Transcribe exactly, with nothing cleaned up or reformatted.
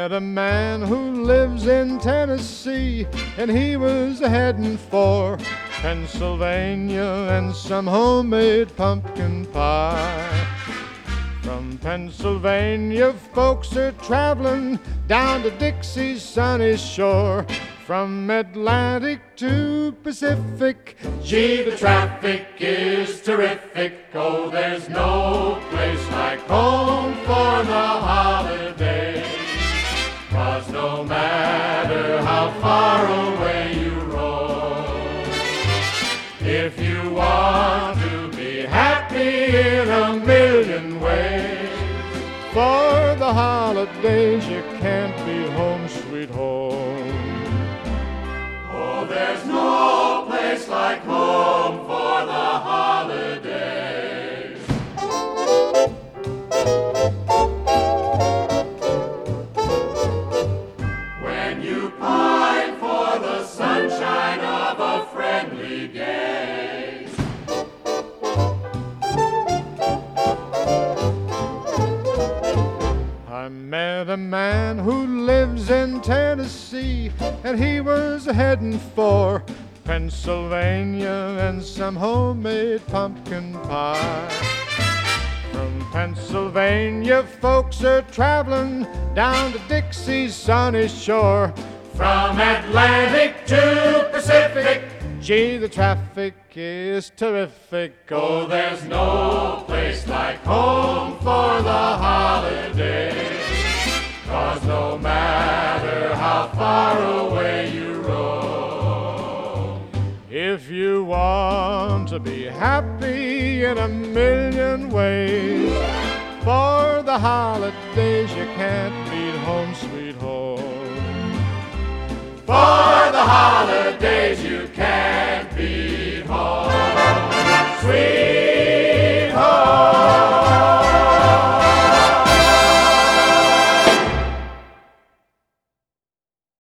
met a man who lives in Tennessee, and he was heading for Pennsylvania and some homemade pumpkin pie. From Pennsylvania, folks are traveling down to Dixie's sunny shore. From Atlantic to Pacific, gee, the traffic is terrific. Oh, there's no place like home for the holidays. 'Cause no matter how far away you roam, if you want to be happy in a million ways, for the holidays you can't beat home sweet home. Oh, there's no place like home for the holidays. When you pine for the sunshine of a friendly gaze, I met a man who lives in Tennessee, and he was heading for Pennsylvania and some homemade pumpkin pie. From Pennsylvania, folks are traveling down to Dixie's sunny shore. from Atlantic to Pacific, Gee, the traffic is terrific. oh, there's no place like home for the holidays. 'Cause no matter how far away you roam, If you want to be happy in a million ways, for the holidays you can't beat home sweet home. for